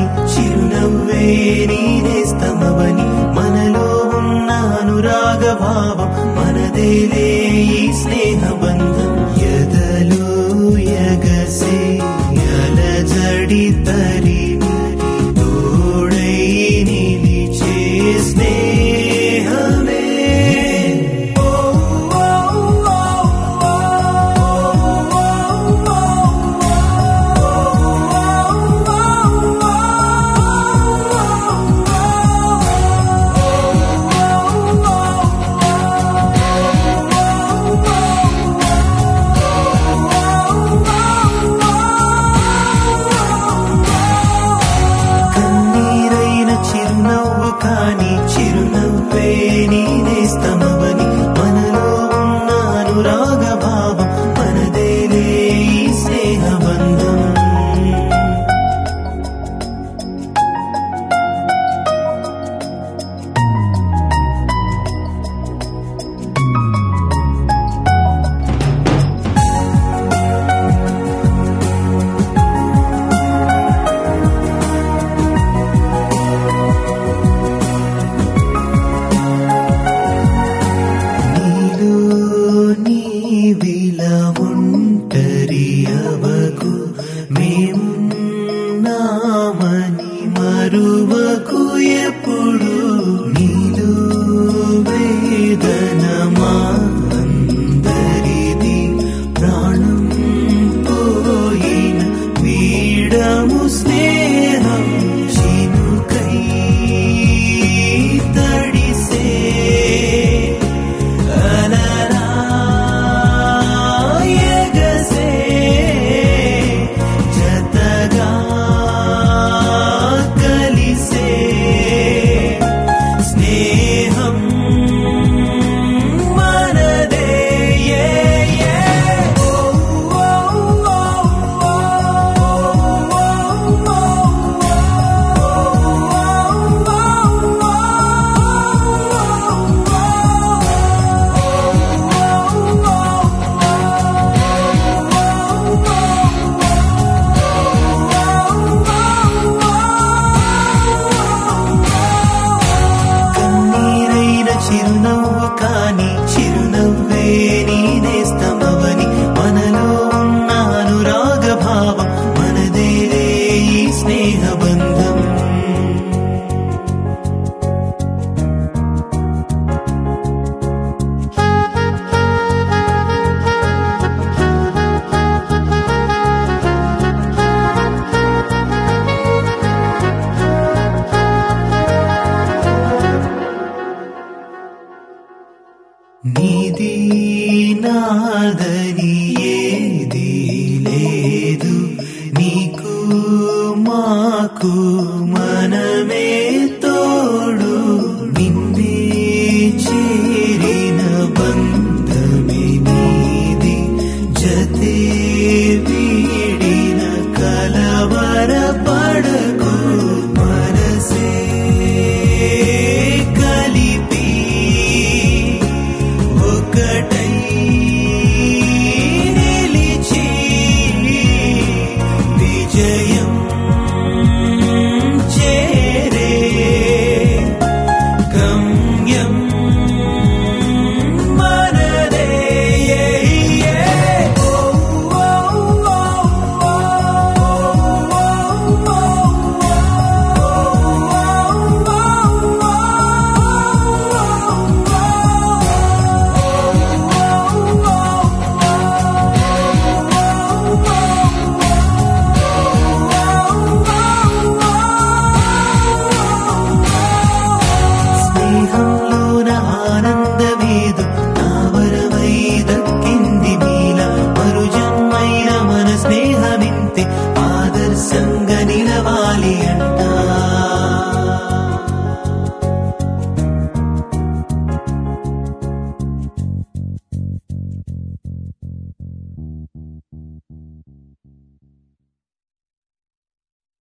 చిరునవ్వే నీనేస్తమవని మనలో ఉన్న అనురాగభావం మనదేలే ఈ స్నేహబంధం ఎదలో ఎగసే అలజడి తరిమి తోడై నిలిచే స్నేహమే కానీ చిరునవ్వే నీనేస్తమవని మనలో ఉన్న అనురాగభావం మనదేలే ఈ స్నేహబంధం నీవిలా ఒంటరి అవకు మేమున్నామని మరువకు ఎప్పుడు నీలో వేదన మా అందరిది ప్రాణం పోయిన వీడము స్నేహం చినుకై తడిసే చిరునవ్వు కానీ చిరునవ్వే నీనేస్తమవని మనలో ఉన్న అనురాగభావం మనదేలే ఈ స్నేహబంధం నీది నాదని ఏది లేదు నీకు మాకు మనమే